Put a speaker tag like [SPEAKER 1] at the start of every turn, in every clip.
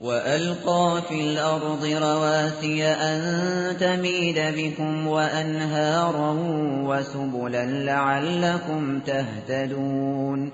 [SPEAKER 1] وألقى في الأرض رواسي أن تميد بكم وأنهارا وسبلا لعلكم تهتدون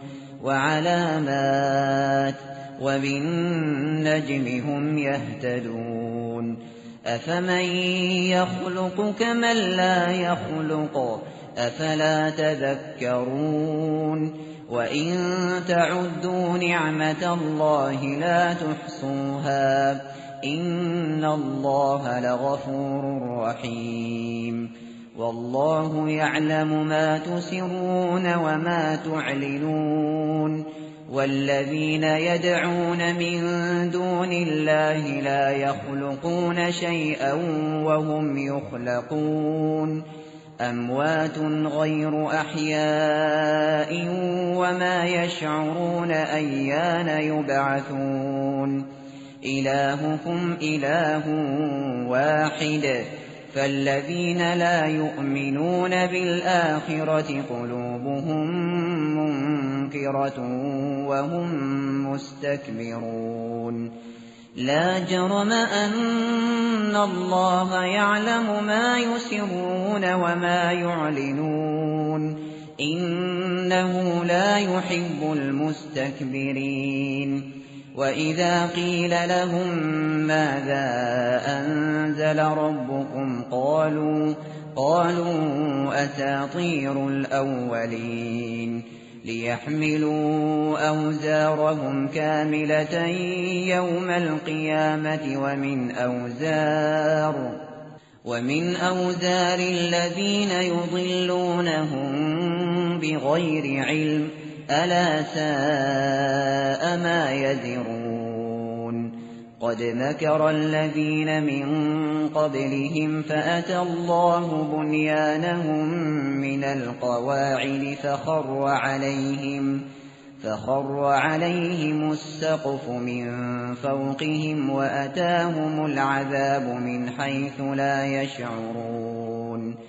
[SPEAKER 1] وعلامات وبالنجم هم يهتدون أفمن يخلق كمن لا يخلق أفلا تذكرون وإن تعدوا نعمة الله لا تحصوها إن الله لغفور رحيم والله يعلم ما تسرون وما تعلنون والذين يدعون من دون الله لا يخلقون شيئا وهم يخلقون أموات غير أحياء وما يشعرون أيان يبعثون إلهكم إله واحد فالذين لا يؤمنون بالآخرة قلوبهم منكرة وهم مستكبرون لا جرم أن الله يعلم ما يسرون وما يعلنون إنه لا يحب المستكبرين وإذا قيل لهم ماذا أنزل ربكم قالوا أساطير الأولين ليحملوا أوزارهم كاملة يوم القيامة ومن أوزار الذين يضلونهم بغير علم ألا ساء ما يزرون قد مكر الذين من قبلهم فأتى الله بنيانهم من القواعد فخر عليهم السقف من فوقهم وأتاهم العذاب من حيث لا يشعرون